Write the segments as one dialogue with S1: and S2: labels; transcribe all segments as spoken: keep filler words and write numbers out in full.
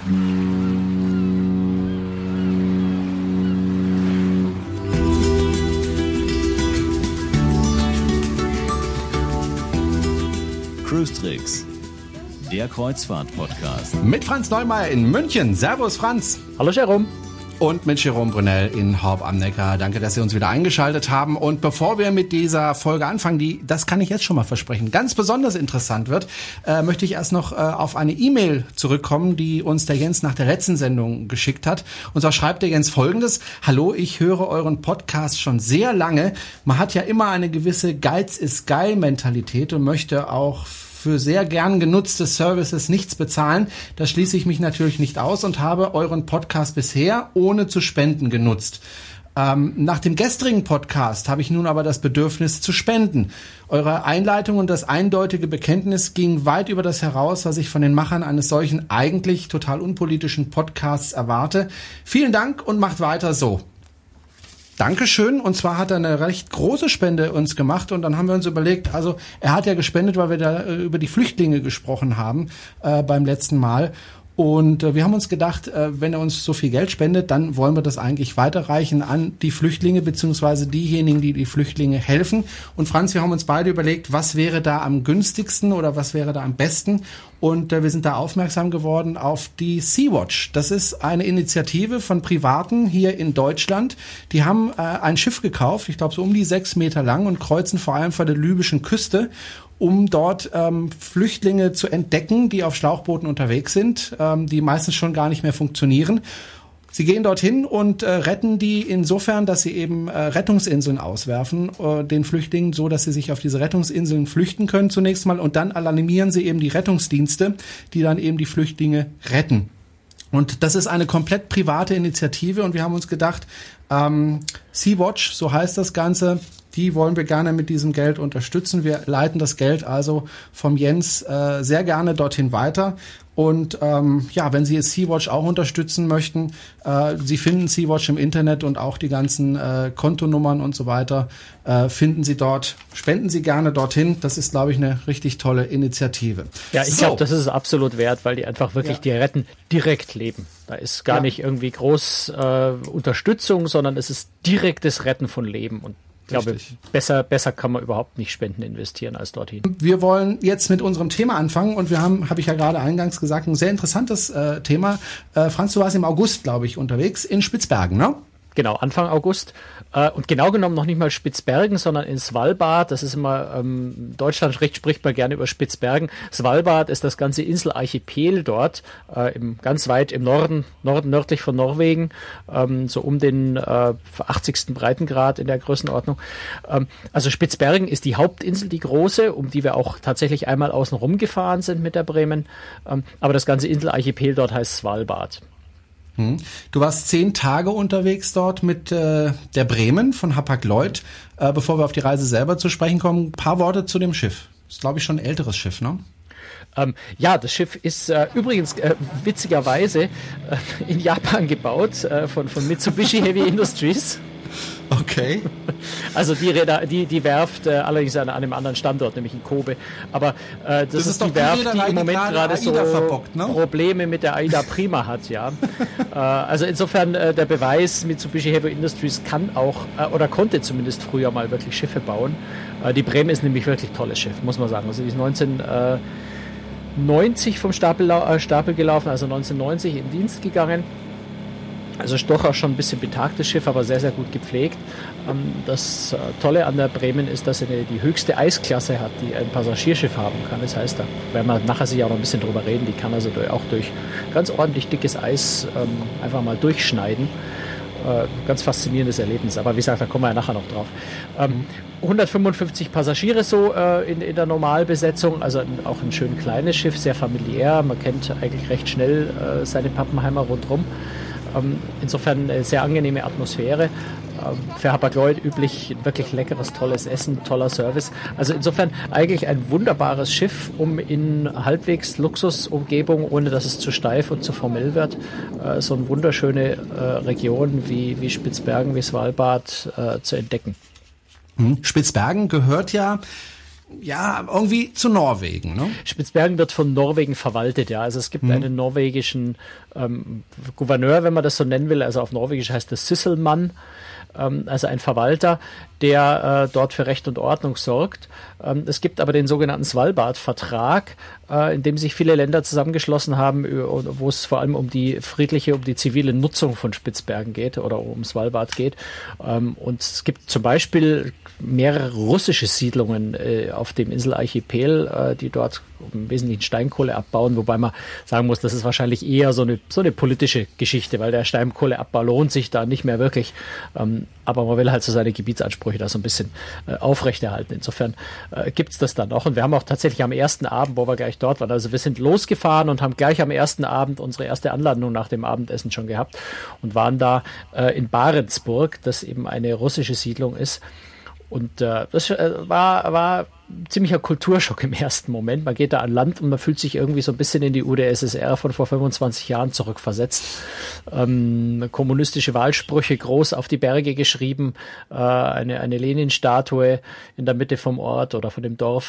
S1: Cruise Tricks, der Kreuzfahrt-Podcast.
S2: Mit Franz Neumeier in München. Servus, Franz.
S3: Hallo, Jerome.
S2: Und mit Jerome Brunel in Horb am Neckar. Danke, dass Sie uns wieder eingeschaltet haben. Und bevor wir mit dieser Folge anfangen, die, das kann ich jetzt schon mal versprechen, ganz besonders interessant wird, äh, möchte ich erst noch äh, auf eine E-Mail zurückkommen, die uns der Jens nach der letzten Sendung geschickt hat. Und zwar schreibt der Jens Folgendes: Hallo, ich höre euren Podcast schon sehr lange. Man hat ja immer eine gewisse Geiz ist geil Mentalität und möchte auch für sehr gern genutzte Services nichts bezahlen. Da schließe ich mich natürlich nicht aus und habe euren Podcast bisher ohne zu spenden genutzt. Ähm, nach dem gestrigen Podcast habe ich nun aber das Bedürfnis zu spenden. Eure Einleitung und das eindeutige Bekenntnis ging weit über das heraus, was ich von den Machern eines solchen eigentlich total unpolitischen Podcasts erwarte. Vielen Dank und macht weiter so. Dankeschön. Und zwar hat er eine recht große Spende uns gemacht und dann haben wir uns überlegt, also er hat ja gespendet, weil wir da äh, über die Flüchtlinge gesprochen haben äh, beim letzten Mal. Und äh, wir haben uns gedacht, äh, wenn er uns so viel Geld spendet, dann wollen wir das eigentlich weiterreichen an die Flüchtlinge beziehungsweise diejenigen, die die Flüchtlinge helfen. Und Franz, wir haben uns beide überlegt, was wäre da am günstigsten oder was wäre da am besten. Und äh, wir sind da aufmerksam geworden auf die Sea-Watch. Das ist eine Initiative von Privaten hier in Deutschland. Die haben äh, ein Schiff gekauft, ich glaube so um die sechs Meter lang und kreuzen vor allem vor der libyschen Küste, um dort ähm, Flüchtlinge zu entdecken, die auf Schlauchbooten unterwegs sind, ähm, die meistens schon gar nicht mehr funktionieren. Sie gehen dorthin und äh, retten die insofern, dass sie eben äh, Rettungsinseln auswerfen, äh, den Flüchtlingen, so dass sie sich auf diese Rettungsinseln flüchten können zunächst mal. Und dann alarmieren sie eben die Rettungsdienste, die dann eben die Flüchtlinge retten. Und das ist eine komplett private Initiative und wir haben uns gedacht, ähm, Sea-Watch, so heißt das Ganze, die wollen wir gerne mit diesem Geld unterstützen. Wir leiten das Geld also vom Jens äh, sehr gerne dorthin weiter. Und ähm, ja, wenn Sie Sea-Watch auch unterstützen möchten, äh, Sie finden Sea-Watch im Internet und auch die ganzen äh, Kontonummern und so weiter äh, finden Sie dort. Spenden Sie gerne dorthin. Das ist, glaube ich, eine richtig tolle Initiative.
S3: Ja, ich so. glaube, das ist absolut wert, weil die einfach wirklich, ja. die retten direkt Leben. Da ist gar ja. nicht irgendwie groß äh, Unterstützung, sondern es ist direktes Retten von Leben. Und ich glaube, besser, besser kann man überhaupt nicht Spenden investieren als dorthin. Wir wollen jetzt mit unserem Thema anfangen und wir haben, habe ich ja gerade eingangs gesagt, ein sehr interessantes äh, Thema. Äh, Franz, du warst im August, glaube ich, unterwegs in Spitzbergen, ne? Genau, Anfang August. Äh, und genau genommen noch nicht mal Spitzbergen, sondern in Svalbard. Das ist immer, ähm, Deutschland spricht, spricht man gerne über Spitzbergen. Svalbard ist das ganze Inselarchipel dort, äh, im, ganz weit im Norden, Norden, nördlich von Norwegen, ähm, so um den äh, achtzigsten Breitengrad in der Größenordnung. Ähm, also Spitzbergen ist die Hauptinsel, die große, um die wir auch tatsächlich einmal außen rum gefahren sind mit der Bremen. Ähm, aber das ganze Inselarchipel dort heißt Svalbard.
S2: Du warst zehn Tage unterwegs dort mit äh, der Bremen von Hapag-Lloyd. Äh, bevor wir auf die Reise selber zu sprechen kommen, ein paar Worte zu dem Schiff. Das ist, glaube ich, schon ein älteres Schiff, ne?
S3: Ähm, ja, das Schiff ist äh, übrigens äh, witzigerweise äh, in Japan gebaut äh, von, von Mitsubishi Heavy Industries.
S2: Okay.
S3: Also die, Räder, die, die Werft, äh, allerdings an, an einem anderen Standort, nämlich in Kobe. Aber äh, das, das ist, ist die Werft, die, die im Moment gerade so verbockt, ne? Probleme mit der AIDA Prima hat, ja. äh, also insofern äh, der Beweis, Mitsubishi Heavy Industries kann auch, äh, oder konnte zumindest früher mal wirklich Schiffe bauen. Äh, die Bremen ist nämlich wirklich ein tolles Schiff, muss man sagen. Also die ist neunzehnhundertneunzig vom Stapel, äh, Stapel gelaufen, also neunzehnhundertneunzig in Dienst gegangen. Also doch auch schon ein bisschen betagtes Schiff, aber sehr, sehr gut gepflegt. Das Tolle an der Bremen ist, dass sie die höchste Eisklasse hat, die ein Passagierschiff haben kann. Das heißt, da werden wir nachher sicher auch noch ein bisschen drüber reden, die kann also auch durch ganz ordentlich dickes Eis einfach mal durchschneiden. Ganz faszinierendes Erlebnis, aber wie gesagt, da kommen wir ja nachher noch drauf. hundertfünfundfünfzig Passagiere so in, in der Normalbesetzung, also auch ein schön kleines Schiff, sehr familiär. Man kennt eigentlich recht schnell seine Pappenheimer rundherum. Insofern eine sehr angenehme Atmosphäre. Für Hapag-Lloyd üblich wirklich leckeres, tolles Essen, toller Service. Also insofern eigentlich ein wunderbares Schiff, um in halbwegs Luxusumgebung, ohne dass es zu steif und zu formell wird, so eine wunderschöne Region wie, wie Spitzbergen, wie Svalbard zu entdecken.
S2: Spitzbergen gehört ja ja, irgendwie zu Norwegen, ne?
S3: Spitzbergen wird von Norwegen verwaltet, ja. Also es gibt mhm. einen norwegischen ähm, Gouverneur, wenn man das so nennen will. Also auf Norwegisch heißt das Sysselmann. Also ein Verwalter, der äh, dort für Recht und Ordnung sorgt. Ähm, es gibt aber den sogenannten Svalbard-Vertrag, äh, in dem sich viele Länder zusammengeschlossen haben, wo es vor allem um die friedliche, um die zivile Nutzung von Spitzbergen geht oder um Svalbard geht. Ähm, und es gibt zum Beispiel mehrere russische Siedlungen äh, auf dem Inselarchipel, äh, die dort im Wesentlichen Steinkohle abbauen, wobei man sagen muss, das ist wahrscheinlich eher so eine, so eine politische Geschichte, weil der Steinkohleabbau lohnt sich da nicht mehr wirklich. Ähm, aber man will halt so seine Gebietsansprüche da so ein bisschen äh, aufrechterhalten. Insofern äh, gibt's das dann auch. Und wir haben auch tatsächlich am ersten Abend, wo wir gleich dort waren, also wir sind losgefahren und haben gleich am ersten Abend unsere erste Anlandung nach dem Abendessen schon gehabt und waren da äh, in Barentsburg, das eben eine russische Siedlung ist. Und äh, das äh, war, war ziemlicher Kulturschock im ersten Moment. Man geht da an Land und man fühlt sich irgendwie so ein bisschen in die U d S S R von vor fünfundzwanzig Jahren zurückversetzt. Ähm, kommunistische Wahlsprüche groß auf die Berge geschrieben, äh, eine, eine Lenin-Statue in der Mitte vom Ort oder von dem Dorf.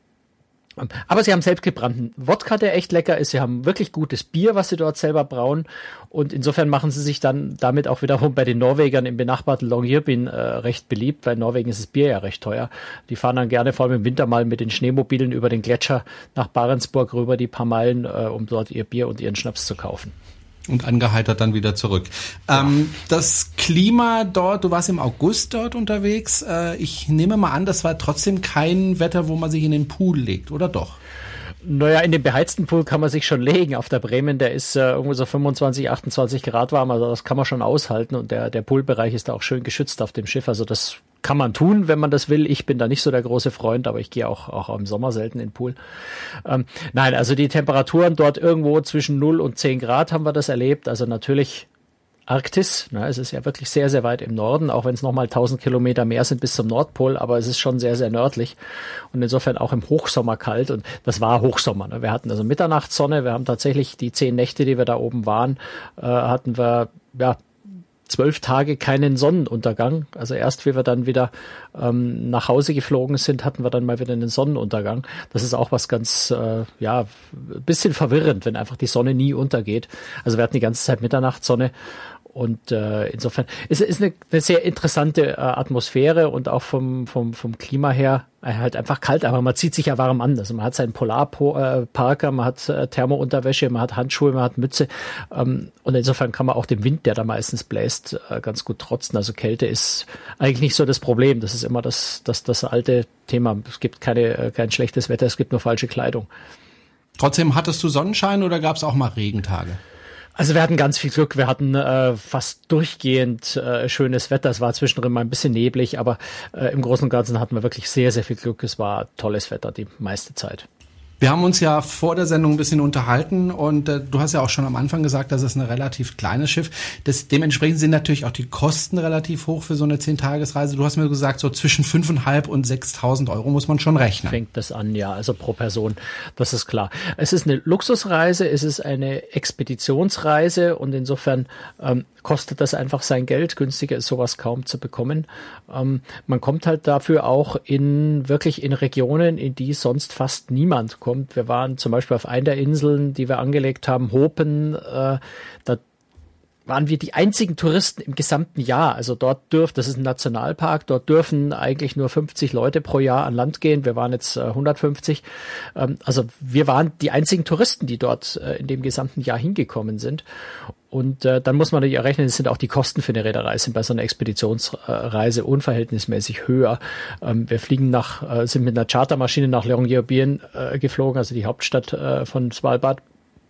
S3: Aber sie haben selbstgebrannten Wodka, der echt lecker ist. Sie haben wirklich gutes Bier, was sie dort selber brauen. Und insofern machen sie sich dann damit auch wiederum bei den Norwegern im benachbarten Longyearbyen äh, recht beliebt, weil in Norwegen ist das Bier ja recht teuer. Die fahren dann gerne vor allem im Winter mal mit den Schneemobilen über den Gletscher nach Barentsburg rüber, die paar Meilen, äh, um dort ihr Bier und ihren Schnaps zu kaufen.
S2: Und angeheitert dann wieder zurück. Ja. Ähm, das Klima dort, du warst im August dort unterwegs. Äh, ich nehme mal an, das war trotzdem kein Wetter, wo man sich in den Pool legt, oder doch?
S3: Naja, in den beheizten Pool kann man sich schon legen. Auf der Bremen, der ist äh, irgendwo so fünfundzwanzig, achtundzwanzig Grad warm, also das kann man schon aushalten. Und der, der Poolbereich ist da auch schön geschützt auf dem Schiff. Also das kann man tun, wenn man das will. Ich bin da nicht so der große Freund, aber ich gehe auch, auch im Sommer selten in den Pool. Ähm, nein, also die Temperaturen dort irgendwo zwischen null und zehn Grad haben wir das erlebt. Also natürlich Arktis, ne, es ist ja wirklich sehr, sehr weit im Norden, auch wenn es nochmal tausend Kilometer mehr sind bis zum Nordpol, aber es ist schon sehr, sehr nördlich und insofern auch im Hochsommer kalt und das war Hochsommer. Ne. Wir hatten also Mitternachtssonne, wir haben tatsächlich die zehn Nächte, die wir da oben waren, äh, hatten wir, ja, zwölf Tage keinen Sonnenuntergang. Also erst, wie wir dann wieder ähm, nach Hause geflogen sind, hatten wir dann mal wieder einen Sonnenuntergang. Das ist auch was ganz, äh, ja, ein bisschen verwirrend, wenn einfach die Sonne nie untergeht. Also wir hatten die ganze Zeit Mitternachtssonne. Und äh, insofern ist es eine, eine sehr interessante äh, Atmosphäre und auch vom, vom, vom Klima her äh, halt einfach kalt, aber man zieht sich ja warm an. Also man hat seinen Polarparker, man hat äh, Thermounterwäsche, man hat Handschuhe, man hat Mütze ähm, und insofern kann man auch dem Wind, der da meistens bläst, äh, ganz gut trotzen. Also Kälte ist eigentlich nicht so das Problem. Das ist immer das, das, das alte Thema. Es gibt keine, äh, kein schlechtes Wetter, es gibt nur falsche Kleidung.
S2: Trotzdem, hattest du Sonnenschein oder gab es auch mal Regentage?
S3: Also wir hatten ganz viel Glück, wir hatten äh, fast durchgehend äh, schönes Wetter, es war zwischendrin mal ein bisschen neblig, aber äh, im Großen und Ganzen hatten wir wirklich sehr, sehr viel Glück, es war tolles Wetter die meiste Zeit.
S2: Wir haben uns ja vor der Sendung ein bisschen unterhalten und äh, du hast ja auch schon am Anfang gesagt, das ist ein relativ kleines Schiff. Das, dementsprechend sind natürlich auch die Kosten relativ hoch für so eine zehn-Tages-Reise. Du hast mir gesagt, so zwischen fünftausendfünfhundert und sechstausend Euro muss man schon rechnen.
S3: Fängt das an, ja, also pro Person, das ist klar. Es ist eine Luxusreise, es ist eine Expeditionsreise und insofern ähm, kostet das einfach sein Geld. Günstiger ist sowas kaum zu bekommen. Ähm, man kommt halt dafür auch in wirklich in Regionen, in die sonst fast niemand kommt. Wir waren zum Beispiel auf einer der Inseln, die wir angelegt haben, Hopen. Äh, da waren wir die einzigen Touristen im gesamten Jahr. Also dort dürft, das ist ein Nationalpark, dort dürfen eigentlich nur fünfzig Leute pro Jahr an Land gehen. Wir waren jetzt äh, hundertfünfzig. Ähm, also wir waren die einzigen Touristen, die dort äh, in dem gesamten Jahr hingekommen sind. Und äh, dann muss man natürlich rechnen, es sind auch die Kosten für eine Reederei sind bei so einer Expeditionsreise unverhältnismäßig höher. Ähm, wir fliegen nach, äh, sind mit einer Chartermaschine nach Longyearbyen äh, geflogen, also die Hauptstadt äh, von Svalbard.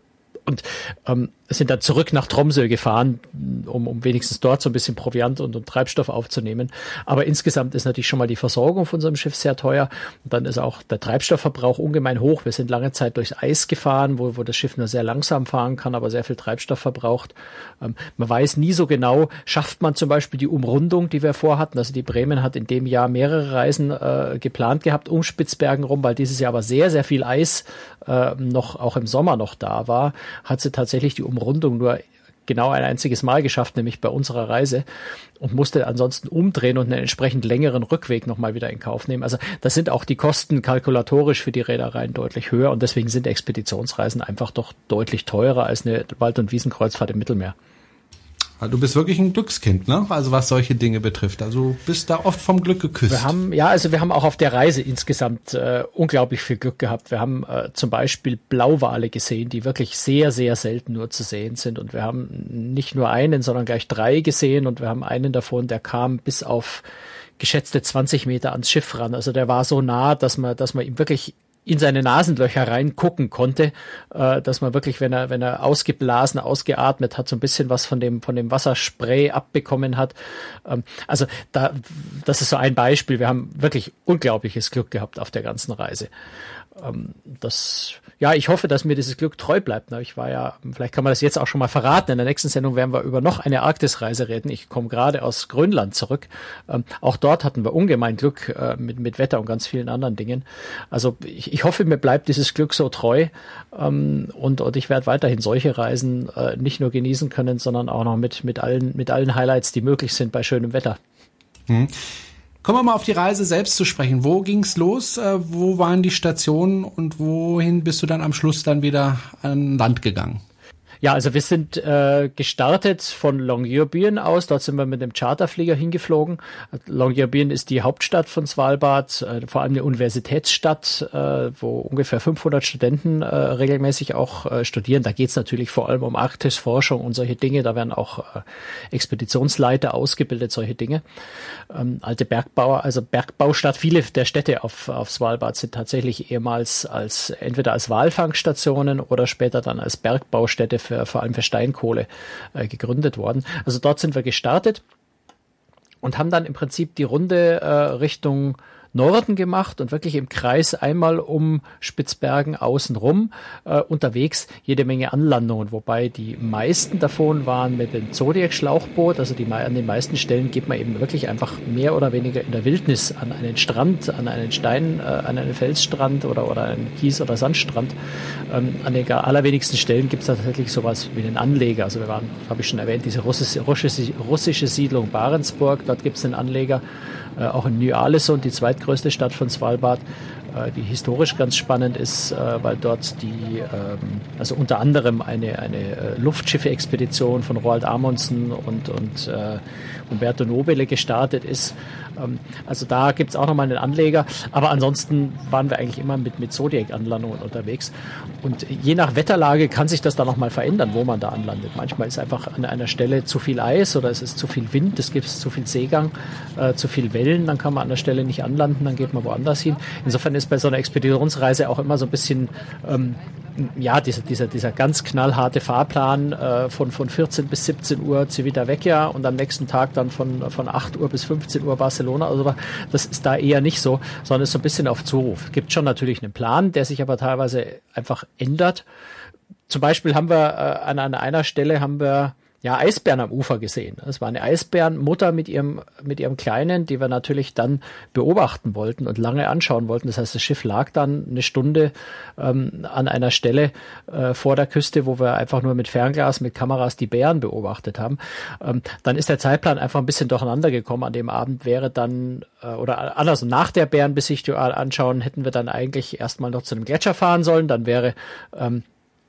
S3: Und ähm, sind dann zurück nach Tromsø gefahren, um, um wenigstens dort so ein bisschen Proviant und, und Treibstoff aufzunehmen. Aber insgesamt ist natürlich schon mal die Versorgung von unserem Schiff sehr teuer. Und dann ist auch der Treibstoffverbrauch ungemein hoch. Wir sind lange Zeit durchs Eis gefahren, wo, wo das Schiff nur sehr langsam fahren kann, aber sehr viel Treibstoff verbraucht. Ähm, man weiß nie so genau, schafft man zum Beispiel die Umrundung, die wir vorhatten. Also die Bremen hat in dem Jahr mehrere Reisen äh, geplant gehabt um Spitzbergen rum, weil dieses Jahr aber sehr, sehr viel Eis äh, noch auch im Sommer noch da war, hat sie tatsächlich die Umrundung nur genau ein einziges Mal geschafft, nämlich bei unserer Reise, und musste ansonsten umdrehen und einen entsprechend längeren Rückweg nochmal wieder in Kauf nehmen. Also das sind auch die Kosten kalkulatorisch für die Reedereien deutlich höher, und deswegen sind Expeditionsreisen einfach doch deutlich teurer als eine Wald- und Wiesenkreuzfahrt im Mittelmeer.
S2: Du bist wirklich ein Glückskind, ne? Also was solche Dinge betrifft. Also bist da oft vom Glück geküsst.
S3: Wir haben, ja, also wir haben auch auf der Reise insgesamt äh, unglaublich viel Glück gehabt. Wir haben äh, zum Beispiel Blauwale gesehen, die wirklich sehr, sehr selten nur zu sehen sind. Und wir haben nicht nur einen, sondern gleich drei gesehen. Und wir haben einen davon, der kam bis auf geschätzte zwanzig Meter ans Schiff ran. Also der war so nah, dass man, dass man ihm wirklich in seine Nasenlöcher reingucken konnte, äh, dass man wirklich, wenn er, wenn er ausgeblasen, ausgeatmet hat, so ein bisschen was von dem, von dem Wasserspray abbekommen hat. Ähm, also da, das ist so ein Beispiel. Wir haben wirklich unglaubliches Glück gehabt auf der ganzen Reise. Ähm, das, ja, ich hoffe, dass mir dieses Glück treu bleibt. Ich war ja, vielleicht kann man das jetzt auch schon mal verraten. In der nächsten Sendung werden wir über noch eine Arktisreise reden. Ich komme gerade aus Grönland zurück. Ähm, auch dort hatten wir ungemein Glück äh, mit, mit Wetter und ganz vielen anderen Dingen. Also ich, ich hoffe, mir bleibt dieses Glück so treu. Ähm, und, und ich werde weiterhin solche Reisen äh, nicht nur genießen können, sondern auch noch mit, mit allen, mit allen Highlights, die möglich sind bei schönem Wetter.
S2: Hm. Kommen wir mal auf die Reise selbst zu sprechen. Wo ging's los? Äh, wo waren die Stationen und wohin bist du dann am Schluss dann wieder an Land gegangen?
S3: Ja, also wir sind äh, gestartet von Longyearbyen aus. Dort sind wir mit dem Charterflieger hingeflogen. Longyearbyen ist die Hauptstadt von Svalbard, äh, vor allem eine Universitätsstadt, äh, wo ungefähr fünfhundert Studenten äh, regelmäßig auch äh, studieren. Da geht's natürlich vor allem um Arktisforschung und solche Dinge. Da werden auch äh, Expeditionsleiter ausgebildet, solche Dinge. Ähm, alte Bergbauer, also Bergbaustadt. Viele der Städte auf, auf Svalbard sind tatsächlich ehemals als entweder als Walfangstationen oder später dann als Bergbaustätte für Für, vor allem für Steinkohle äh, gegründet worden. Also dort sind wir gestartet und haben dann im Prinzip die Runde äh, Richtung Norden gemacht und wirklich im Kreis einmal um Spitzbergen außenrum äh, unterwegs jede Menge Anlandungen, wobei die meisten davon waren mit dem Zodiac-Schlauchboot. Also die, an den meisten Stellen geht man eben wirklich einfach mehr oder weniger in der Wildnis an einen Strand, an einen Stein, äh, an einen Felsstrand oder, oder einen Kies- oder Sandstrand. Ähm, an den allerwenigsten Stellen gibt es tatsächlich sowas wie einen Anleger. Also wir waren, habe ich schon erwähnt, diese russische, russische, russische Siedlung Barentsburg, dort gibt es einen Anleger. Äh, auch in Ny-Ålesund, die zweitgrößte Stadt von Svalbard, äh, die historisch ganz spannend ist, äh, weil dort die, ähm, also unter anderem eine, eine äh, Luftschiffeexpedition von Roald Amundsen und, und äh, Umberto Nobile gestartet ist. Ähm, also da gibt's auch nochmal einen Anleger, aber ansonsten waren wir eigentlich immer mit, mit Zodiac-Anlandungen unterwegs. Und je nach Wetterlage kann sich das dann nochmal verändern, wo man da anlandet. Manchmal ist einfach an einer Stelle zu viel Eis oder es ist zu viel Wind, es gibt zu viel Seegang, äh, zu viel Wellen, dann kann man an der Stelle nicht anlanden, dann geht man woanders hin. Insofern ist bei so einer Expeditionsreise auch immer so ein bisschen, ähm, ja, dieser, dieser, dieser ganz knallharte Fahrplan äh, von, von vierzehn bis siebzehn Uhr Civitavecchia und am nächsten Tag dann von, von acht Uhr bis fünfzehn Uhr Barcelona. Also das ist da eher nicht so, sondern ist so ein bisschen auf Zuruf. Es gibt schon natürlich einen Plan, der sich aber teilweise einfach ändert. Zum Beispiel haben wir äh, an, an einer Stelle haben wir ja Eisbären am Ufer gesehen. Es war eine Eisbärenmutter mit ihrem mit ihrem Kleinen, die wir natürlich dann beobachten wollten und lange anschauen wollten. Das heißt, das Schiff lag dann eine Stunde ähm, an einer Stelle äh, vor der Küste, wo wir einfach nur mit Fernglas, mit Kameras die Bären beobachtet haben. Ähm, dann ist der Zeitplan einfach ein bisschen durcheinander gekommen. An dem Abend wäre dann, äh, oder anders, nach der Bärenbesichtigung anschauen, hätten wir dann eigentlich erstmal noch zu einem Gletscher fahren sollen. Dann wäre ähm,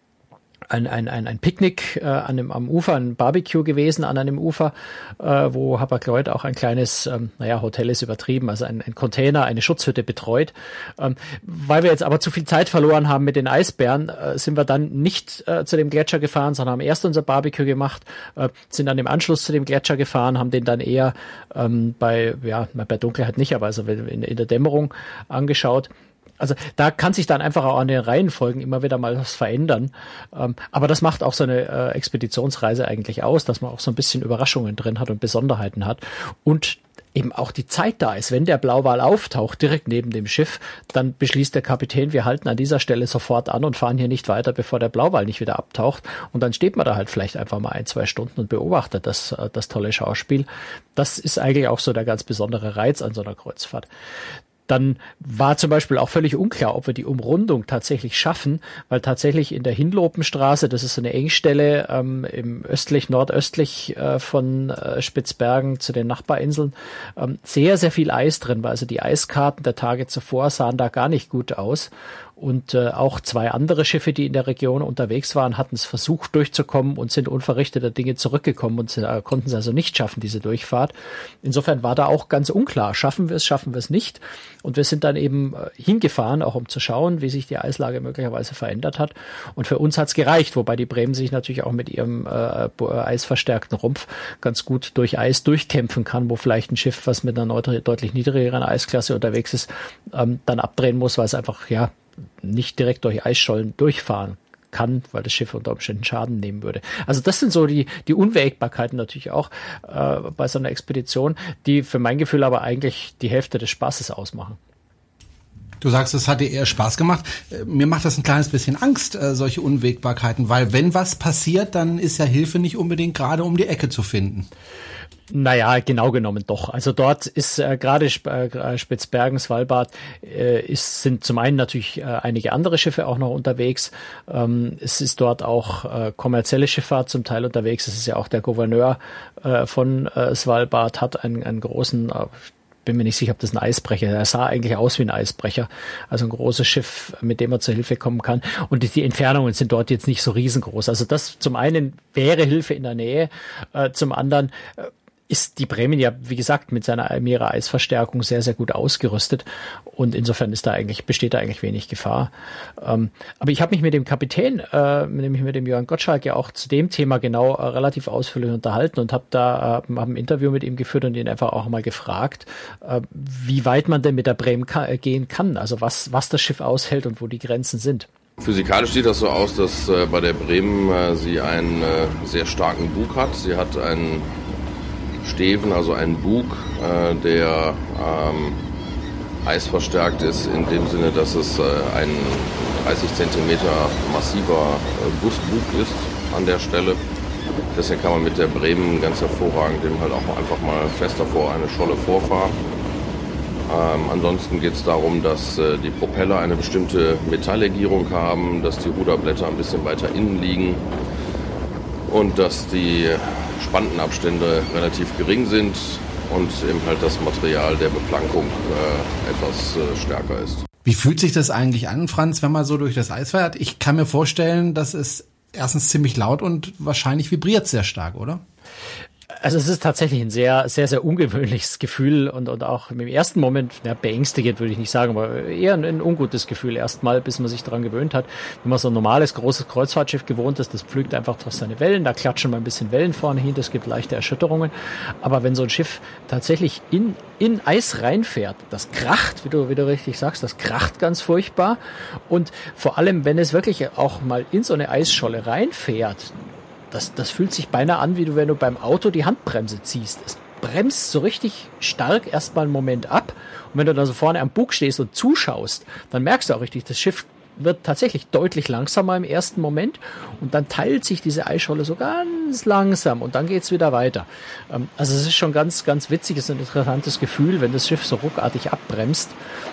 S3: Ein, ein, ein, ein Picknick äh, an dem, am Ufer, ein Barbecue gewesen an einem Ufer, äh, wo Hapag-Lloyd auch ein kleines, ähm, naja, Hotel ist übertrieben, also ein, ein Container, eine Schutzhütte betreut. Ähm, weil wir jetzt aber zu viel Zeit verloren haben mit den Eisbären, äh, sind wir dann nicht äh, zu dem Gletscher gefahren, sondern haben erst unser Barbecue gemacht, äh, sind dann im Anschluss zu dem Gletscher gefahren, haben den dann eher ähm, bei, ja, bei Dunkelheit nicht, aber also in, in der Dämmerung angeschaut. Also da kann sich dann einfach auch an den Reihenfolgen immer wieder mal was verändern. Ähm, aber das macht auch so eine äh, Expeditionsreise eigentlich aus, dass man auch so ein bisschen Überraschungen drin hat und Besonderheiten hat. Und eben auch die Zeit da ist. Wenn der Blauwal auftaucht, direkt neben dem Schiff, dann beschließt der Kapitän, wir halten an dieser Stelle sofort an und fahren hier nicht weiter, bevor der Blauwal nicht wieder abtaucht. Und dann steht man da halt vielleicht einfach mal ein, zwei Stunden und beobachtet das, das tolle Schauspiel. Das ist eigentlich auch so der ganz besondere Reiz an so einer Kreuzfahrt. dann war zum Beispiel auch völlig unklar, ob wir die Umrundung tatsächlich schaffen, weil tatsächlich in der Hinlopenstraße, das ist so eine Engstelle ähm, im östlich, nordöstlich äh, von äh, Spitzbergen zu den Nachbarinseln, ähm, sehr, sehr viel Eis drin war. Also die Eiskarten der Tage zuvor sahen da gar nicht gut aus. Und äh, auch zwei andere Schiffe, die in der Region unterwegs waren, hatten es versucht durchzukommen und sind unverrichteter Dinge zurückgekommen und äh, konnten es also nicht schaffen, diese Durchfahrt. Insofern war da auch ganz unklar, schaffen wir es, schaffen wir es nicht. Und wir sind dann eben äh, hingefahren, auch um zu schauen, wie sich die Eislage möglicherweise verändert hat. Und für uns hat es gereicht, wobei die Bremen sich natürlich auch mit ihrem äh, eisverstärkten Rumpf ganz gut durch Eis durchkämpfen kann, wo vielleicht ein Schiff, was mit einer deutlich niedrigeren Eisklasse unterwegs ist, ähm, dann abdrehen muss, weil es einfach, ja, nicht direkt durch Eisschollen durchfahren kann, weil das Schiff unter Umständen Schaden nehmen würde. Also das sind so die die Unwägbarkeiten natürlich auch äh, bei so einer Expedition, die für mein Gefühl aber eigentlich die Hälfte des Spaßes ausmachen.
S2: Du sagst, es hat dir eher Spaß gemacht. Mir macht das ein kleines bisschen Angst, äh, solche Unwägbarkeiten, weil wenn was passiert, dann ist ja Hilfe nicht unbedingt gerade um die Ecke zu finden.
S3: Naja, genau genommen doch. Also dort ist äh, gerade Sp- äh, Spitzbergen, Svalbard, äh, ist, sind zum einen natürlich äh, einige andere Schiffe auch noch unterwegs. Ähm, es ist dort auch äh, kommerzielle Schifffahrt zum Teil unterwegs. Es ist ja auch der Gouverneur äh, von äh, Svalbard, hat einen, einen großen, äh, bin mir nicht sicher, ob das ein Eisbrecher ist. Er sah eigentlich aus wie ein Eisbrecher. Also ein großes Schiff, mit dem er zur Hilfe kommen kann. Und die, die Entfernungen sind dort jetzt nicht so riesengroß. Also das zum einen wäre Hilfe in der Nähe, äh, zum anderen äh, ist die Bremen ja, wie gesagt, mit seiner Almera Eisverstärkung sehr, sehr gut ausgerüstet. Und insofern ist da eigentlich, besteht da eigentlich wenig Gefahr. Ähm, aber ich habe mich mit dem Kapitän, äh, nämlich mit dem Jörn Gottschalk, ja auch zu dem Thema genau äh, relativ ausführlich unterhalten und habe da äh, hab ein Interview mit ihm geführt und ihn einfach auch mal gefragt, äh, wie weit man denn mit der Bremen ka- äh, gehen kann. Also was, was das Schiff aushält und wo die Grenzen sind.
S4: Physikalisch sieht das so aus, dass äh, bei der Bremen äh, sie einen äh, sehr starken Bug hat. Sie hat einen Steven, also einen Bug, äh, der ähm, eisverstärkt ist, in dem Sinne, dass es äh, ein dreißig Zentimeter massiver äh, Gussbug ist an der Stelle. Deswegen kann man mit der Bremen ganz hervorragend dem halt auch einfach mal fester vor eine Scholle vorfahren. Ähm, ansonsten geht es darum, dass äh, die Propeller eine bestimmte Metalllegierung haben, dass die Ruderblätter ein bisschen weiter innen liegen und dass die Spantenabstände relativ gering sind und eben halt das Material der Beplankung äh, etwas äh, stärker ist.
S2: Wie fühlt sich das eigentlich an, Franz, wenn man so durch das Eis fährt? Ich kann mir vorstellen, dass es erstens ziemlich laut und wahrscheinlich vibriert sehr stark, oder?
S3: Also es ist tatsächlich ein sehr, sehr, sehr ungewöhnliches Gefühl und, und auch im ersten Moment, ja, beängstigend würde ich nicht sagen, aber eher ein, ein ungutes Gefühl erstmal, bis man sich daran gewöhnt hat. Wenn man so ein normales, großes Kreuzfahrtschiff gewohnt ist, das pflügt einfach durch seine Wellen, da klatschen mal ein bisschen Wellen vorne hin, das gibt leichte Erschütterungen. Aber wenn so ein Schiff tatsächlich in, in Eis reinfährt, das kracht, wie du, wie du richtig sagst, das kracht ganz furchtbar. Und vor allem, wenn es wirklich auch mal in so eine Eisscholle reinfährt, Das, das fühlt sich beinahe an, wie du, wenn du beim Auto die Handbremse ziehst. Es bremst so richtig stark erstmal einen Moment ab. Und wenn du dann so vorne am Bug stehst und zuschaust, dann merkst du auch richtig, das Schiff wird tatsächlich deutlich langsamer im ersten Moment. Und dann teilt sich diese Eisscholle so ganz langsam und dann geht's wieder weiter. Also es ist schon ganz, ganz witzig, es ist ein interessantes Gefühl, wenn das Schiff so ruckartig abbremst.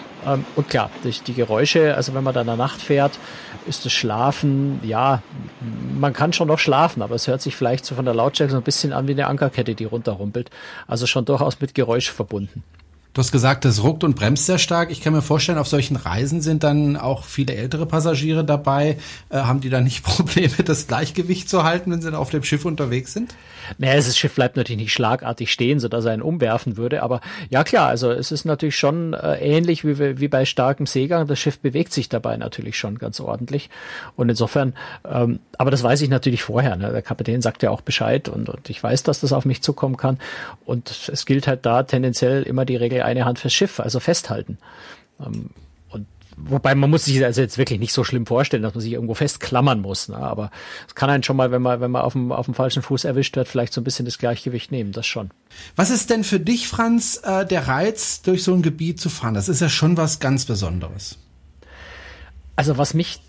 S3: Und klar, durch die Geräusche, also wenn man dann in der Nacht fährt, ist das Schlafen, ja, man kann schon noch schlafen, aber es hört sich vielleicht so von der Lautstärke so ein bisschen an wie eine Ankerkette, die runterrumpelt. Also schon durchaus mit Geräusch verbunden.
S2: Du hast gesagt, das ruckt und bremst sehr stark. Ich kann mir vorstellen, auf solchen Reisen sind dann auch viele ältere Passagiere dabei. Äh, haben die da nicht Probleme, das Gleichgewicht zu halten, wenn sie auf dem Schiff unterwegs sind?
S3: Naja, das Schiff bleibt natürlich nicht schlagartig stehen, sodass er ihn umwerfen würde. Aber ja klar, also es ist natürlich schon äh, ähnlich wie, wie bei starkem Seegang. Das Schiff bewegt sich dabei natürlich schon ganz ordentlich. Und insofern, ähm, aber das weiß ich natürlich vorher. Ne? Der Kapitän sagt ja auch Bescheid und, und ich weiß, dass das auf mich zukommen kann. Und es gilt halt da tendenziell immer die Regel, eine Hand fürs Schiff, also festhalten. Ähm, und wobei man muss sich also jetzt wirklich nicht so schlimm vorstellen, dass man sich irgendwo festklammern muss. Ne? Aber es kann einen schon mal, wenn man wenn man auf dem auf dem falschen Fuß erwischt wird, vielleicht so ein bisschen das Gleichgewicht nehmen. Das schon.
S2: Was ist denn für dich, Franz, äh, der Reiz, durch so ein Gebiet zu fahren? Das ist ja schon was ganz Besonderes.
S3: Also was mich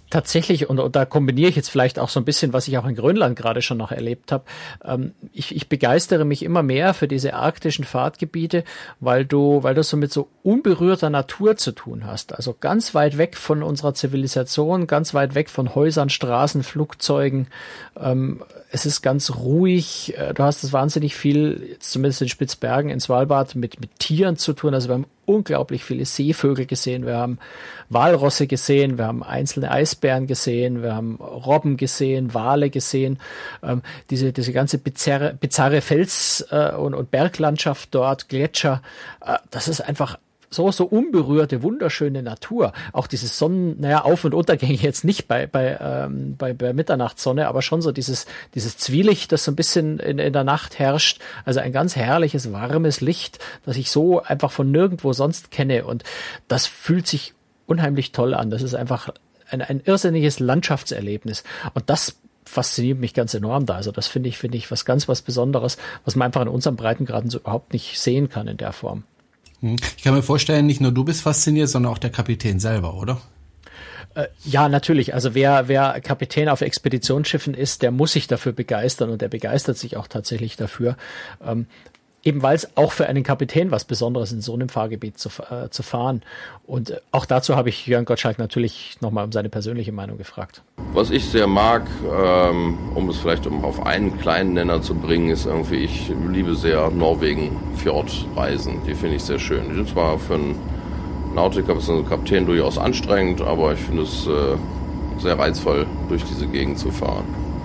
S3: Tatsächlich, und, und da kombiniere ich jetzt vielleicht auch so ein bisschen, was ich auch in Grönland gerade schon noch erlebt habe. Ähm, ich, ich begeistere mich immer mehr für diese arktischen Fahrtgebiete, weil du, weil du so mit so unberührter Natur zu tun hast. Also ganz weit weg von unserer Zivilisation, ganz weit weg von Häusern, Straßen, Flugzeugen. Ähm, es ist ganz ruhig. Du hast es wahnsinnig viel, jetzt zumindest in Spitzbergen, in Svalbard, mit, mit Tieren zu tun. Also wir haben unglaublich viele Seevögel gesehen, wir haben Walrosse gesehen, wir haben einzelne Eisbären gesehen, wir haben Robben gesehen, Wale gesehen, ähm, diese diese ganze bizarre, bizarre Fels- äh, und, und Berglandschaft dort, Gletscher, äh, das ist einfach so, so unberührte, wunderschöne Natur. Auch dieses Sonnen, naja, Auf- und Untergänge jetzt nicht bei, bei, ähm, bei, bei Mitternachtssonne, aber schon so dieses, dieses Zwielicht, das so ein bisschen in, in der Nacht herrscht. Also ein ganz herrliches, warmes Licht, das ich so einfach von nirgendwo sonst kenne. Und das fühlt sich unheimlich toll an. Das ist einfach ein, ein irrsinniges Landschaftserlebnis. Und das fasziniert mich ganz enorm da. Also das finde ich, finde ich was ganz was Besonderes, was man einfach in unserem Breitengraden so überhaupt nicht sehen kann in der Form.
S2: Ich kann mir vorstellen, nicht nur du bist fasziniert, sondern auch der Kapitän selber, oder?
S3: Äh, ja, natürlich. Also wer, wer Kapitän auf Expeditionsschiffen ist, der muss sich dafür begeistern und der begeistert sich auch tatsächlich dafür. Ähm, Eben weil es auch für einen Kapitän was Besonderes in so einem Fahrgebiet zu, äh, zu fahren. Und äh, auch dazu habe ich Jörn Gottschalk natürlich nochmal um seine persönliche Meinung gefragt.
S4: Was ich sehr mag, ähm, um es vielleicht um auf einen kleinen Nenner zu bringen, ist irgendwie, ich liebe sehr Norwegen-Fjordreisen. Die finde ich sehr schön. Die sind zwar für einen Nautiker bzw. Kapitän durchaus anstrengend, aber ich finde es äh, sehr reizvoll, durch diese Gegend zu fahren.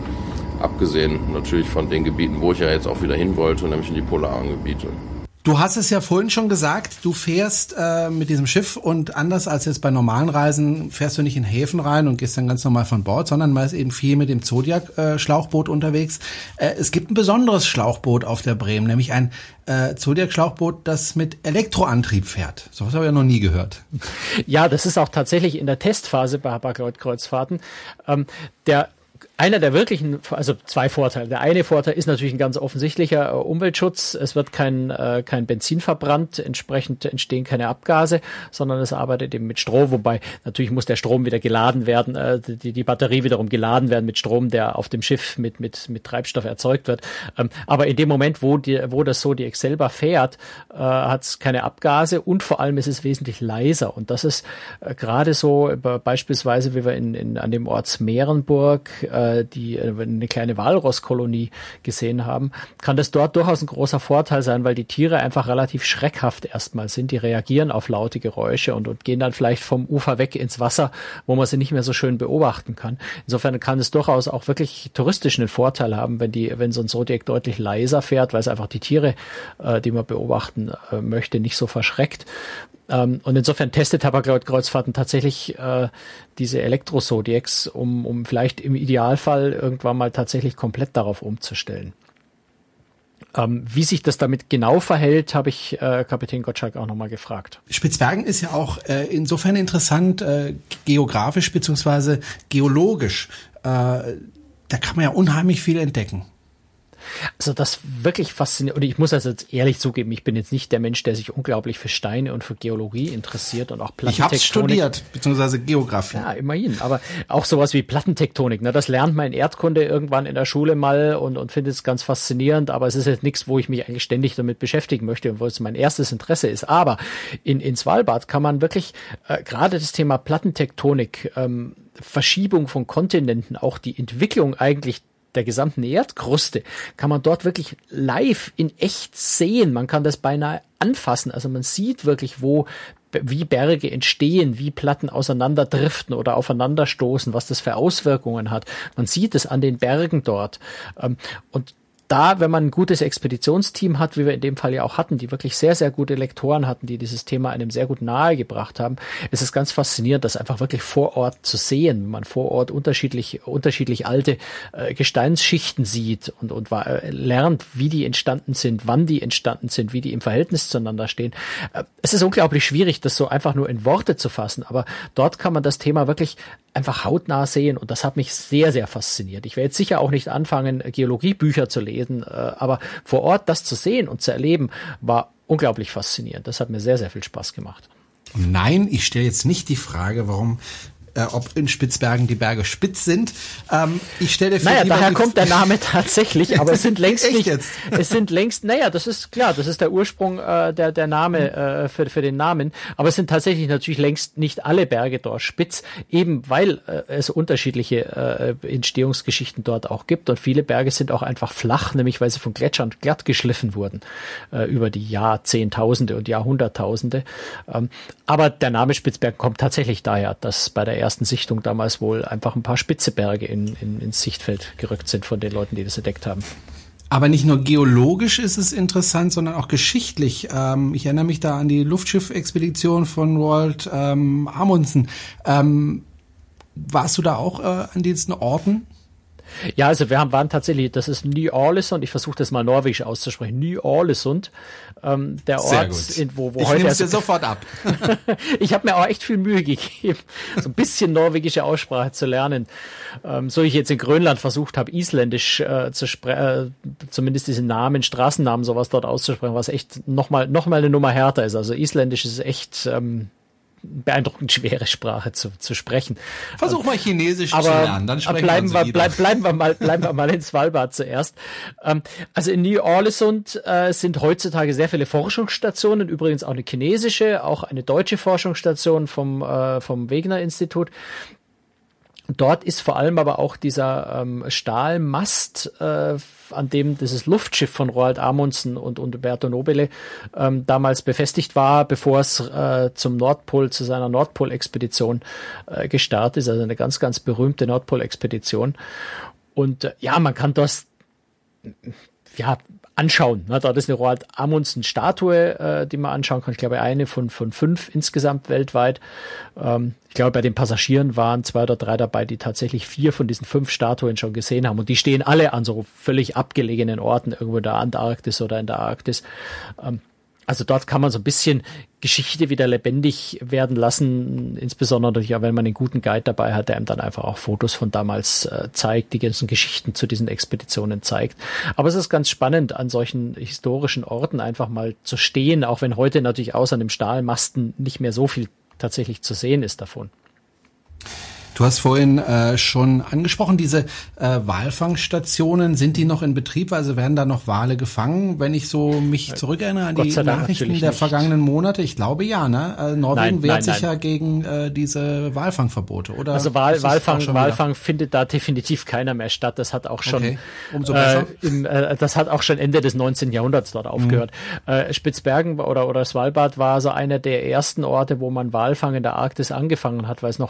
S4: Abgesehen natürlich von den Gebieten, wo ich ja jetzt auch wieder hin wollte, nämlich in die polaren Gebiete.
S2: Du hast es ja vorhin schon gesagt, du fährst äh, mit diesem Schiff und anders als jetzt bei normalen Reisen fährst du nicht in Häfen rein und gehst dann ganz normal von Bord, sondern man ist eben viel mit dem Zodiac-Schlauchboot äh, unterwegs. Äh, es gibt ein besonderes Schlauchboot auf der Bremen, nämlich ein äh, Zodiac-Schlauchboot, das mit Elektroantrieb fährt. So was habe ich ja noch nie gehört.
S3: Ja, das ist auch tatsächlich in der Testphase bei Hapag-Lloyd-Kreuzfahrten. Ähm, der Einer der wirklichen, also zwei Vorteile. Der eine Vorteil ist natürlich ein ganz offensichtlicher äh, Umweltschutz. Es wird kein, äh, kein Benzin verbrannt, entsprechend entstehen keine Abgase, sondern es arbeitet eben mit Strom, wobei natürlich muss der Strom wieder geladen werden, äh, die, die Batterie wiederum geladen werden mit Strom, der auf dem Schiff mit, mit, mit Treibstoff erzeugt wird. Ähm, aber in dem Moment, wo, die, wo das Zodiac selber fährt, äh, hat es keine Abgase und vor allem ist es wesentlich leiser. Und das ist äh, gerade so äh, beispielsweise, wie wir in, in, an dem Ort Smeerenburg äh, die eine kleine Walrosskolonie gesehen haben, kann das dort durchaus ein großer Vorteil sein, weil die Tiere einfach relativ schreckhaft erstmal sind. Die reagieren auf laute Geräusche und, und gehen dann vielleicht vom Ufer weg ins Wasser, wo man sie nicht mehr so schön beobachten kann. Insofern kann es durchaus auch wirklich touristisch einen Vorteil haben, wenn die, wenn so ein Zodiac deutlich leiser fährt, weil es einfach die Tiere, äh, die man beobachten äh, möchte, nicht so verschreckt. Um, und insofern testet Hapag-Lloyd-Kreuzfahrten tatsächlich äh, diese Elektro-Zodiacs, um, um vielleicht im Idealfall irgendwann mal tatsächlich komplett darauf umzustellen. Um, wie sich das damit genau verhält, habe ich äh, Kapitän Gottschalk auch nochmal gefragt.
S2: Spitzbergen ist ja auch äh, insofern interessant, äh, geografisch beziehungsweise geologisch. Äh, da kann man ja unheimlich viel entdecken.
S3: Also das wirklich fasziniert, und ich muss also jetzt ehrlich zugeben, ich bin jetzt nicht der Mensch, der sich unglaublich für Steine und für Geologie interessiert und auch Plattentektonik.
S2: Ich habe studiert, beziehungsweise Geografie.
S3: Ja, immerhin, aber auch sowas wie Plattentektonik, ne, das lernt man in Erdkunde irgendwann in der Schule mal und, und findet es ganz faszinierend, aber es ist jetzt nichts, wo ich mich eigentlich ständig damit beschäftigen möchte und wo es mein erstes Interesse ist. Aber in, in Svalbard kann man wirklich äh, gerade das Thema Plattentektonik, ähm, Verschiebung von Kontinenten, auch die Entwicklung eigentlich der gesamten Erdkruste, kann man dort wirklich live in echt sehen. Man kann das beinahe anfassen. Also man sieht wirklich, wo, wie Berge entstehen, wie Platten auseinanderdriften oder aufeinanderstoßen, was das für Auswirkungen hat. Man sieht es an den Bergen dort. Und da, wenn man ein gutes Expeditionsteam hat, wie wir in dem Fall ja auch hatten, die wirklich sehr, sehr gute Lektoren hatten, die dieses Thema einem sehr gut nahegebracht haben, ist es ganz faszinierend, das einfach wirklich vor Ort zu sehen, wenn man vor Ort unterschiedlich, unterschiedlich alte äh, Gesteinsschichten sieht und, und äh, lernt, wie die entstanden sind, wann die entstanden sind, wie die im Verhältnis zueinander stehen. Äh, es ist unglaublich schwierig, das so einfach nur in Worte zu fassen, aber dort kann man das Thema wirklich einfach hautnah sehen und das hat mich sehr, sehr fasziniert. Ich werde jetzt sicher auch nicht anfangen, Geologiebücher zu lesen, aber vor Ort das zu sehen und zu erleben, war unglaublich faszinierend. Das hat mir sehr, sehr viel Spaß gemacht.
S2: Nein, ich stelle jetzt nicht die Frage, warum äh, ob in Spitzbergen die Berge spitz sind. Ähm, ich stelle dir
S3: Naja, daher kommt der Name tatsächlich, aber es sind längst nicht,
S2: jetzt?
S3: es sind längst, naja, das ist klar, das ist der Ursprung äh, der der Name äh, für für den Namen, aber es sind tatsächlich natürlich längst nicht alle Berge dort spitz, eben weil äh, es unterschiedliche äh, Entstehungsgeschichten dort auch gibt und viele Berge sind auch einfach flach, nämlich weil sie von Gletschern glatt geschliffen wurden äh, über die Jahrzehntausende und Jahrhunderttausende. Ähm, aber der Name Spitzbergen kommt tatsächlich daher, dass bei der ersten Sichtung damals wohl einfach ein paar spitze Berge in, in, ins Sichtfeld gerückt sind von den Leuten, die das entdeckt haben.
S2: Aber nicht nur geologisch ist es interessant, sondern auch geschichtlich. Ähm, ich erinnere mich da an die Luftschiffexpedition von Roald ähm, Amundsen. Ähm, warst du da auch äh, an diesen Orten?
S3: Ja, also wir haben, waren tatsächlich, das ist Ny-Ålesund, ich versuche das mal norwegisch auszusprechen, Ny-Ålesund, ähm, der Ort, in, wo, wo
S2: ich
S3: heute...
S2: Ich dir sofort ab.
S3: Ich habe mir auch echt viel Mühe gegeben, so ein bisschen norwegische Aussprache zu lernen, ähm, so ich jetzt in Grönland versucht habe, Isländisch äh, zu sprechen, äh, zumindest diese Namen, Straßennamen, sowas dort auszusprechen, was echt nochmal noch mal eine Nummer härter ist. Also Isländisch ist echt... Ähm, beeindruckend schwere Sprache zu, zu sprechen.
S2: Versuch mal Chinesisch
S3: aber
S2: zu lernen, dann sprechen
S3: bleiben
S2: wir
S3: wir, bleib, bleiben wir mal, bleiben wir mal in Svalbard zuerst. Ähm, also in Ny-Ålesund äh, sind heutzutage sehr viele Forschungsstationen, übrigens auch eine chinesische, auch eine deutsche Forschungsstation vom, äh, vom Wegener-Institut. Dort ist vor allem aber auch dieser ähm, Stahlmast, äh, an dem dieses Luftschiff von Roald Amundsen und, und Umberto Nobile ähm, damals befestigt war, bevor es äh, zum Nordpol, zu seiner Nordpolexpedition äh, gestartet ist. Also eine ganz, ganz berühmte Nordpolexpedition. Und äh, ja, man kann das ja anschauen. Ne? Dort ist eine Roald Amundsen-Statue, äh, die man anschauen kann. Ich glaube, eine von, von fünf insgesamt weltweit. Ähm, ich glaube, bei den Passagieren waren zwei oder drei dabei, die tatsächlich vier von diesen fünf Statuen schon gesehen haben. Und die stehen alle an so völlig abgelegenen Orten, irgendwo in der Antarktis oder in der Arktis. Ähm, Also dort kann man so ein bisschen Geschichte wieder lebendig werden lassen, insbesondere natürlich auch, wenn man einen guten Guide dabei hat, der einem dann einfach auch Fotos von damals äh, zeigt, die ganzen Geschichten zu diesen Expeditionen zeigt. Aber es ist ganz spannend, an solchen historischen Orten einfach mal zu stehen, auch wenn heute natürlich außer dem Stahlmasten nicht mehr so viel tatsächlich zu sehen ist davon.
S2: Du hast vorhin äh, schon angesprochen, diese äh, Walfangstationen, sind die noch in Betrieb? Also werden da noch Wale gefangen? Wenn ich so mich zurückerinnere an die Nachrichten der vergangenen Monate, ich glaube ja, ne? Äh, Norwegen
S3: nein,
S2: wehrt
S3: nein,
S2: sich
S3: nein.
S2: ja gegen äh, diese Walfangverbote, oder?
S3: Also Wal, Walfang, Walfang findet da definitiv keiner mehr statt. Das hat auch schon,
S2: okay. Umso besser.
S3: Äh, im, äh, das hat auch schon Ende des neunzehnten Jahrhunderts dort aufgehört. Mhm. Äh, Spitzbergen oder oder Svalbard war so einer der ersten Orte, wo man Walfang in der Arktis angefangen hat, weil es noch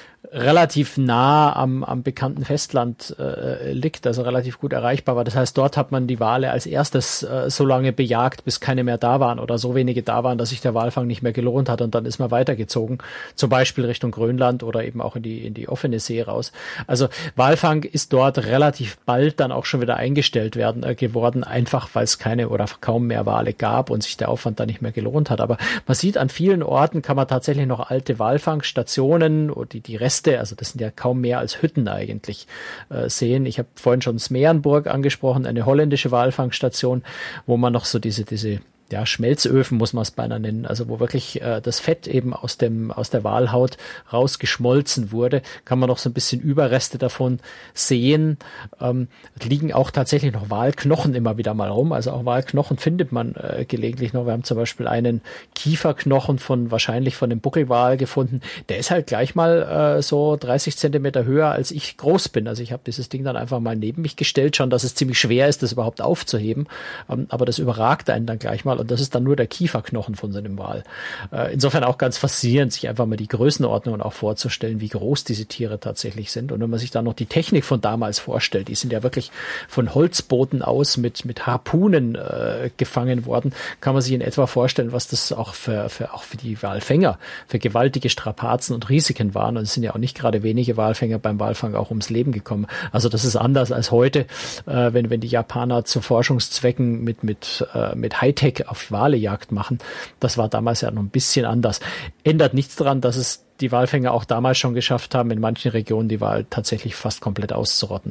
S3: relativ nah am, am bekannten Festland äh, liegt, also relativ gut erreichbar war. Das heißt, dort hat man die Wale als erstes äh, so lange bejagt, bis keine mehr da waren oder so wenige da waren, dass sich der Walfang nicht mehr gelohnt hat und dann ist man weitergezogen, zum Beispiel Richtung Grönland oder eben auch in die in die offene See raus. Also Walfang ist dort relativ bald dann auch schon wieder eingestellt werden äh, geworden, einfach weil es keine oder kaum mehr Wale gab und sich der Aufwand dann nicht mehr gelohnt hat. Aber man sieht, an vielen Orten kann man tatsächlich noch alte Walfangstationen oder die, die Reste, also das sind ja kaum mehr als Hütten eigentlich, äh, sehen. Ich habe vorhin schon Smeerenburg angesprochen, eine holländische Walfangstation, wo man noch so diese diese ja, Schmelzöfen muss man es beinahe nennen, also wo wirklich äh, das Fett eben aus dem aus der Walhaut rausgeschmolzen wurde, kann man noch so ein bisschen Überreste davon sehen. Ähm, liegen auch tatsächlich noch Walknochen immer wieder mal rum, also auch Walknochen findet man äh, gelegentlich noch. Wir haben zum Beispiel einen Kieferknochen von wahrscheinlich von dem Buckelwal gefunden, der ist halt gleich mal äh, so dreißig Zentimeter höher als ich groß bin, also ich habe dieses Ding dann einfach mal neben mich gestellt, schon, dass es ziemlich schwer ist, das überhaupt aufzuheben, ähm, aber das überragt einen dann gleich mal. Und das ist dann nur der Kieferknochen von so einem Wal. Äh, insofern auch ganz faszinierend, sich einfach mal die Größenordnungen auch vorzustellen, wie groß diese Tiere tatsächlich sind. Und wenn man sich dann noch die Technik von damals vorstellt, die sind ja wirklich von Holzbooten aus mit mit Harpunen äh, gefangen worden, kann man sich in etwa vorstellen, was das auch für, für auch für die Walfänger für gewaltige Strapazen und Risiken waren. Und es sind ja auch nicht gerade wenige Walfänger beim Walfang auch ums Leben gekommen. Also das ist anders als heute, äh, wenn wenn die Japaner zu Forschungszwecken mit mit äh, mit Hightech auf Walejagd machen. Das war damals ja noch ein bisschen anders. Ändert nichts daran, dass es die Walfänger auch damals schon geschafft haben, in manchen Regionen die Wal tatsächlich fast komplett auszurotten.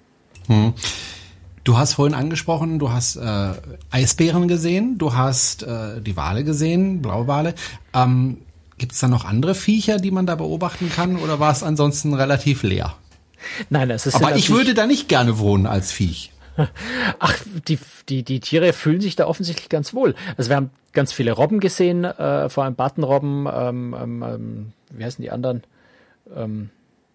S2: Hm. Du hast vorhin angesprochen, du hast äh, Eisbären gesehen, du hast äh, die Wale gesehen, Blauwale. Ähm, Gibt es da noch andere Viecher, die man da beobachten kann, oder war es ansonsten relativ leer?
S3: Nein, es ist
S2: aber ich würde da nicht gerne wohnen als Viech.
S3: Ach, die, die, die Tiere fühlen sich da offensichtlich ganz wohl. Also wir haben ganz viele Robben gesehen, äh, vor allem Bartenrobben, ähm, ähm, wie heißen die anderen? Ähm,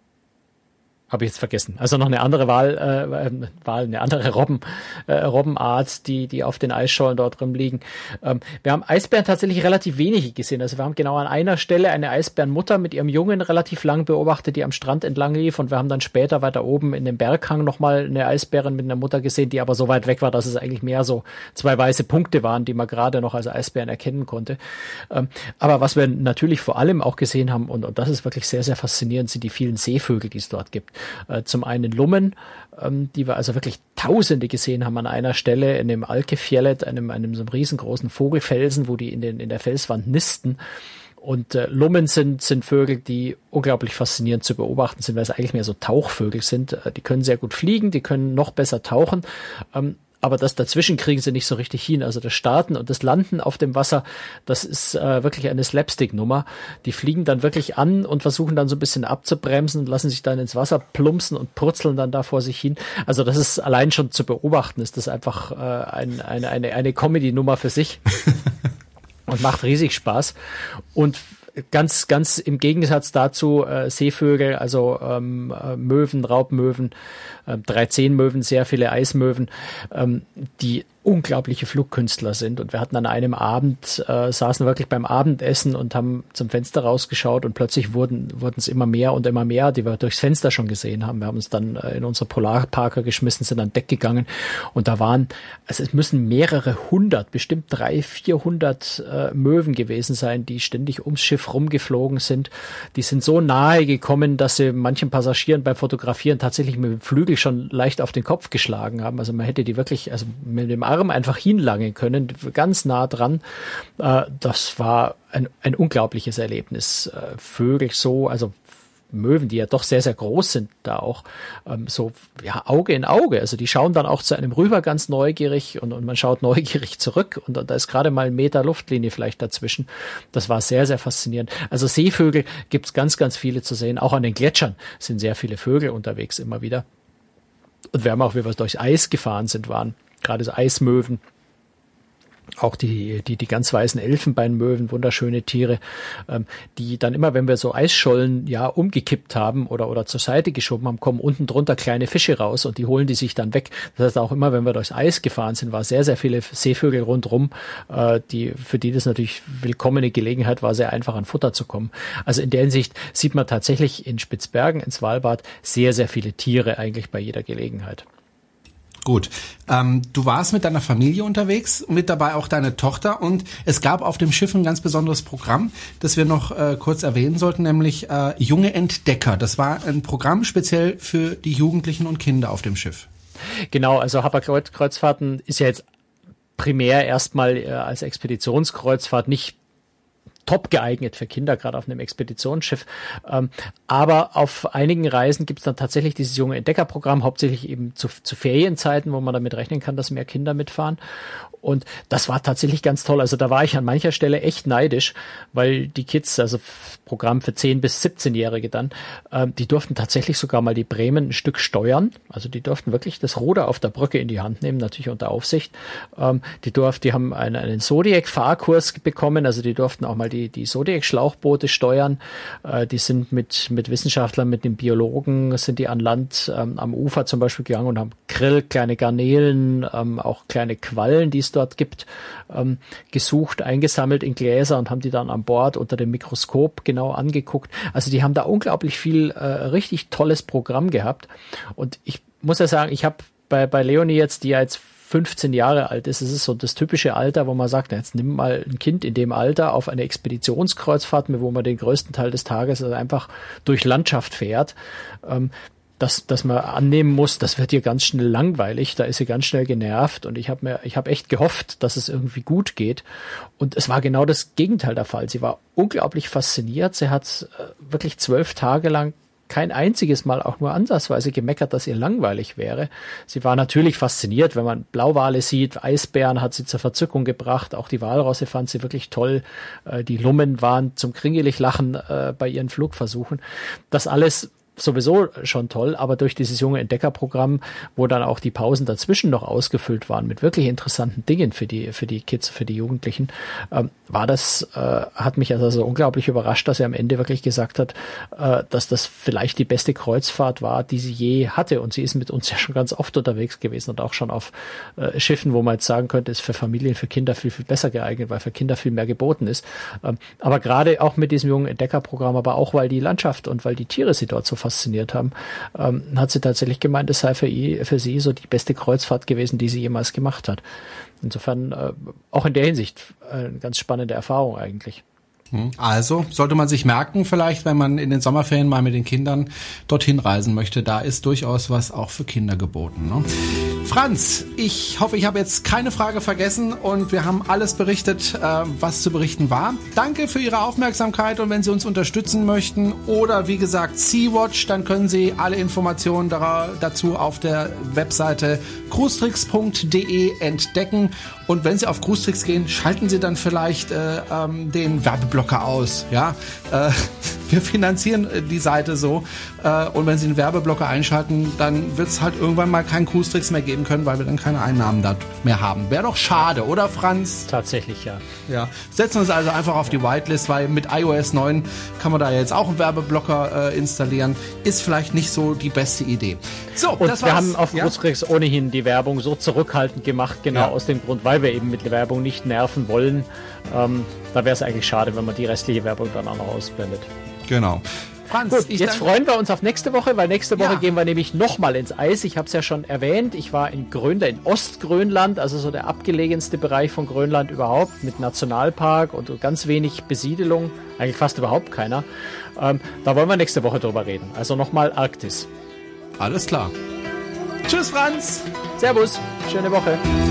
S3: Habe ich jetzt vergessen. Also noch eine andere Wahl, äh, Wahl eine andere Robben, äh, Robbenart, die die auf den Eisschollen dort rumliegen. Ähm, wir haben Eisbären tatsächlich relativ wenige gesehen. Also wir haben genau an einer Stelle eine Eisbärenmutter mit ihrem Jungen relativ lang beobachtet, die am Strand entlang lief. Und wir haben dann später weiter oben in dem Berghang nochmal eine Eisbärin mit einer Mutter gesehen, die aber so weit weg war, dass es eigentlich mehr so zwei weiße Punkte waren, die man gerade noch als Eisbären erkennen konnte. Ähm, aber was wir natürlich vor allem auch gesehen haben, und, und das ist wirklich sehr, sehr faszinierend, sind die vielen Seevögel, die es dort gibt. Zum einen Lummen, die wir also wirklich Tausende gesehen haben an einer Stelle in dem Alkefjellet, einem, einem so einem riesengroßen Vogelfelsen, wo die in, den, in der Felswand nisten. Und äh, Lummen sind, sind Vögel, die unglaublich faszinierend zu beobachten sind, weil es eigentlich mehr so Tauchvögel sind. Die können sehr gut fliegen, die können noch besser tauchen. Ähm, Aber das dazwischen kriegen sie nicht so richtig hin. Also das Starten und das Landen auf dem Wasser, das ist äh, wirklich eine Slapstick-Nummer. Die fliegen dann wirklich an und versuchen dann so ein bisschen abzubremsen, lassen sich dann ins Wasser plumpsen und purzeln dann da vor sich hin. Also das ist allein schon zu beobachten, ist das einfach äh, ein, eine, eine, eine Comedy-Nummer für sich und macht riesig Spaß. Und ganz, ganz im Gegensatz dazu äh, Seevögel, also ähm, äh, Möwen, Raubmöwen, äh, Dreizehnmöwen, sehr viele Eismöwen, ähm, die unglaubliche Flugkünstler sind. Und wir hatten an einem Abend, äh, saßen wirklich beim Abendessen und haben zum Fenster rausgeschaut und plötzlich wurden wurden es immer mehr und immer mehr, die wir durchs Fenster schon gesehen haben. Wir haben uns dann äh, in unsere Polarparker geschmissen, sind an Deck gegangen und da waren, also es müssen mehrere hundert, bestimmt drei, vierhundert äh, Möwen gewesen sein, die ständig ums Schiff rumgeflogen sind. Die sind so nahe gekommen, dass sie manchen Passagieren beim Fotografieren tatsächlich mit dem Flügel schon leicht auf den Kopf geschlagen haben. Also man hätte die wirklich, also mit dem Arm einfach hinlangen können, ganz nah dran. Äh, das war ein, ein unglaubliches Erlebnis. Äh, Vögel so, also Möwen, die ja doch sehr, sehr groß sind, da auch ähm, so ja Auge in Auge. Also die schauen dann auch zu einem rüber ganz neugierig und, und man schaut neugierig zurück und, und da ist gerade mal ein Meter Luftlinie vielleicht dazwischen. Das war sehr, sehr faszinierend. Also Seevögel gibt's ganz, ganz viele zu sehen. Auch an den Gletschern sind sehr viele Vögel unterwegs immer wieder. Und wir haben auch, wie wir durchs Eis gefahren sind, waren gerade so Eismöwen, auch die, die, die ganz weißen Elfenbeinmöwen, wunderschöne Tiere, ähm, die dann immer, wenn wir so Eisschollen, ja, umgekippt haben oder, oder zur Seite geschoben haben, kommen unten drunter kleine Fische raus und die holen die sich dann weg. Das heißt, auch immer, wenn wir durchs Eis gefahren sind, war sehr, sehr viele Seevögel rundrum, äh, die, für die das natürlich willkommene Gelegenheit war, sehr einfach an Futter zu kommen. Also in der Hinsicht sieht man tatsächlich in Spitzbergen, in Svalbard, sehr, sehr viele Tiere eigentlich bei jeder Gelegenheit.
S2: Gut, ähm, du warst mit deiner Familie unterwegs, mit dabei auch deine Tochter und es gab auf dem Schiff ein ganz besonderes Programm, das wir noch äh, kurz erwähnen sollten, nämlich äh, Junge Entdecker. Das war ein Programm speziell für die Jugendlichen und Kinder auf dem Schiff.
S3: Genau, also Hapag-Kreuzfahrten ist ja jetzt primär erstmal äh, als Expeditionskreuzfahrt nicht top geeignet für Kinder, gerade auf einem Expeditionsschiff. Ähm, aber auf einigen Reisen gibt es dann tatsächlich dieses junge Entdeckerprogramm, hauptsächlich eben zu, zu Ferienzeiten, wo man damit rechnen kann, dass mehr Kinder mitfahren. Und das war tatsächlich ganz toll. Also da war ich an mancher Stelle echt neidisch, weil die Kids, also Programm für zehn- bis siebzehnjährige dann, äh, die durften tatsächlich sogar mal die Bremen ein Stück steuern. Also die durften wirklich das Ruder auf der Brücke in die Hand nehmen, natürlich unter Aufsicht. Ähm, die durften, die haben einen, einen Zodiac-Fahrkurs bekommen, also die durften auch mal die, die Zodiac-Schlauchboote steuern. Äh, die sind mit, mit Wissenschaftlern, mit den Biologen, sind die an Land ähm, am Ufer zum Beispiel gegangen und haben Krill, kleine Garnelen, ähm, auch kleine Quallen, die es dort gibt, ähm, gesucht, eingesammelt in Gläser und haben die dann an Bord unter dem Mikroskop genau angeguckt. Also die haben da unglaublich viel äh, richtig tolles Programm gehabt. Und ich muss ja sagen, ich habe bei, bei Leonie jetzt, die ja jetzt fünfzehn Jahre alt ist, es ist so das typische Alter, wo man sagt, jetzt nimm mal ein Kind in dem Alter auf eine Expeditionskreuzfahrt, wo man den größten Teil des Tages also einfach durch Landschaft fährt. Ähm, dass, dass man annehmen muss, das wird ihr ganz schnell langweilig, da ist sie ganz schnell genervt und ich habe mir, ich habe echt gehofft, dass es irgendwie gut geht und es war genau das Gegenteil der Fall. Sie war unglaublich fasziniert, sie hat äh, wirklich zwölf Tage lang kein einziges Mal auch nur ansatzweise gemeckert, dass ihr langweilig wäre. Sie war natürlich fasziniert, wenn man Blauwale sieht, Eisbären hat sie zur Verzückung gebracht, auch die Walrosse fand sie wirklich toll, äh, die Lummen waren zum Kringelig-Lachen äh, bei ihren Flugversuchen. Das alles sowieso schon toll, aber durch dieses junge Entdeckerprogramm, wo dann auch die Pausen dazwischen noch ausgefüllt waren mit wirklich interessanten Dingen für die für die Kids, für die Jugendlichen, ähm, war das, äh, hat mich also unglaublich überrascht, dass er am Ende wirklich gesagt hat, äh, dass das vielleicht die beste Kreuzfahrt war, die sie je hatte. Und sie ist mit uns ja schon ganz oft unterwegs gewesen und auch schon auf äh, Schiffen, wo man jetzt sagen könnte, ist für Familien, für Kinder viel, viel besser geeignet, weil für Kinder viel mehr geboten ist. Ähm, aber gerade auch mit diesem jungen Entdeckerprogramm, aber auch, weil die Landschaft und weil die Tiere sie dort so fasziniert haben, ähm, hat sie tatsächlich gemeint, es sei für, ihr, für sie so die beste Kreuzfahrt gewesen, die sie jemals gemacht hat. Insofern äh, auch in der Hinsicht äh, eine ganz spannende Erfahrung eigentlich.
S2: Also sollte man sich merken, vielleicht, wenn man in den Sommerferien mal mit den Kindern dorthin reisen möchte, da ist durchaus was auch für Kinder geboten. Ne? Franz, ich hoffe, ich habe jetzt keine Frage vergessen und wir haben alles berichtet, äh, was zu berichten war. Danke für Ihre Aufmerksamkeit und wenn Sie uns unterstützen möchten oder wie gesagt Sea-Watch, dann können Sie alle Informationen da, dazu auf der Webseite cruistricks punkt de entdecken. Und wenn Sie auf Cruistricks gehen, schalten Sie dann vielleicht äh, ähm, den Werbeblocker aus. Ja, äh, wir finanzieren die Seite so. Äh, und wenn Sie den Werbeblocker einschalten, dann wird es halt irgendwann mal kein Cruistricks mehr geben können, weil wir dann keine Einnahmen dort mehr haben. Wäre doch schade, oder Franz?
S3: Tatsächlich, ja.
S2: Ja. Setzen wir uns also einfach auf die Whitelist, weil mit i O S neun kann man da jetzt auch einen Werbeblocker äh, installieren. Ist vielleicht nicht so die beste Idee. So,
S3: und
S2: das
S3: wir
S2: war's.
S3: haben auf
S2: ja?
S3: Cruistricks ohnehin die Werbung so zurückhaltend gemacht, genau
S2: Ja.
S3: aus dem Grund, weil wir eben mit der Werbung nicht nerven wollen. Ähm, da wäre es eigentlich schade, wenn man die restliche Werbung dann auch noch ausblendet.
S2: Genau. Franz,
S3: Gut,
S2: ich
S3: jetzt
S2: danke-
S3: freuen wir uns auf nächste Woche, weil nächste Woche
S2: Ja.
S3: gehen wir nämlich nochmal ins Eis. Ich habe es ja schon erwähnt, ich war in Grönland, in Ostgrönland, also so der abgelegenste Bereich von Grönland überhaupt, mit Nationalpark und ganz wenig Besiedelung, eigentlich fast überhaupt keiner. Ähm, da wollen wir nächste Woche drüber reden. Also nochmal Arktis.
S2: Alles klar. Tschüss, Franz.
S3: Servus, schöne Woche.